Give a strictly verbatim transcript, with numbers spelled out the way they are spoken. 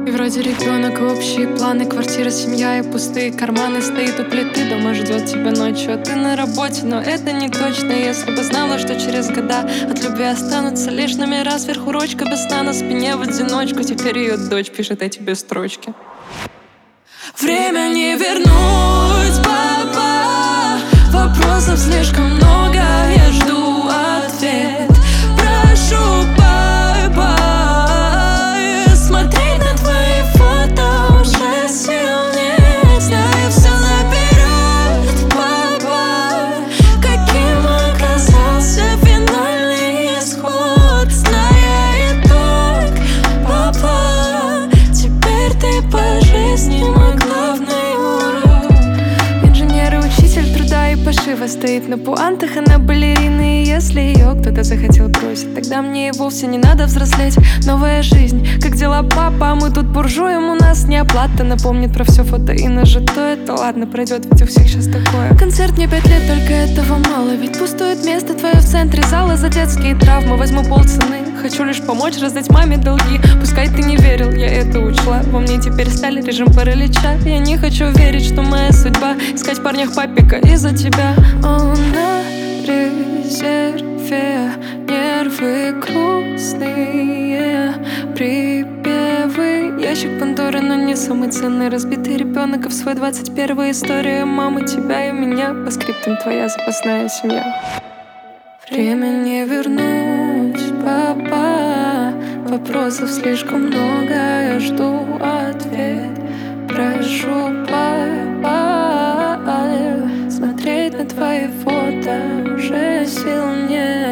И вроде ребенок, и общие планы, квартира, семья и пустые карманы. Стоит у плиты, дома ждет тебя ночью, а ты на работе, но это не точно. Если бы знала, что через года от любви останутся лишь номера, сверху ручка без сна на спине в одиночку. Теперь ее дочь пишет эти без строчки. Время не вернуть, папа. Вопросов слишком много, я жду ответ. Прошу, папа, смотреть на твои фото уже сил нет. Знаю все наперед, папа. Каким оказался финальный исход, зная итог, папа. Теперь ты по жизни мой главный урок. Инженер и учитель труда и пошива стоит на пуантах, она балерина. И если ее кто-то захотел бросить, тогда мне и вовсе не надо взрослеть. Новая жизнь, как дела, папа? А мы тут буржуем, у нас не оплата. Напомнит про все фото и нажито. Это ладно, пройдет, ведь у всех сейчас такое. Концерт мне пять лет, только этого мало. Ведь пустует место твое в центре зала. За детские травмы возьму полцены. Хочу лишь помочь раздать маме долги. Пускай ты не верил, я это учла. Во мне теперь стали режим паралича. Я не хочу верить, что моя судьба искать в парнях папика из-за тебя. Он на резерве, нервы грустные, припевы. Ящик Пандоры, но не самый ценный. Разбитый ребенок, и в свой двадцать первый история мамы, тебя и меня. По скриптам твоя запасная семья. Время не вернуть, папа. Вопросов слишком много, я жду ответ. Прошу, папа, смотреть на твои фото уже сил нет.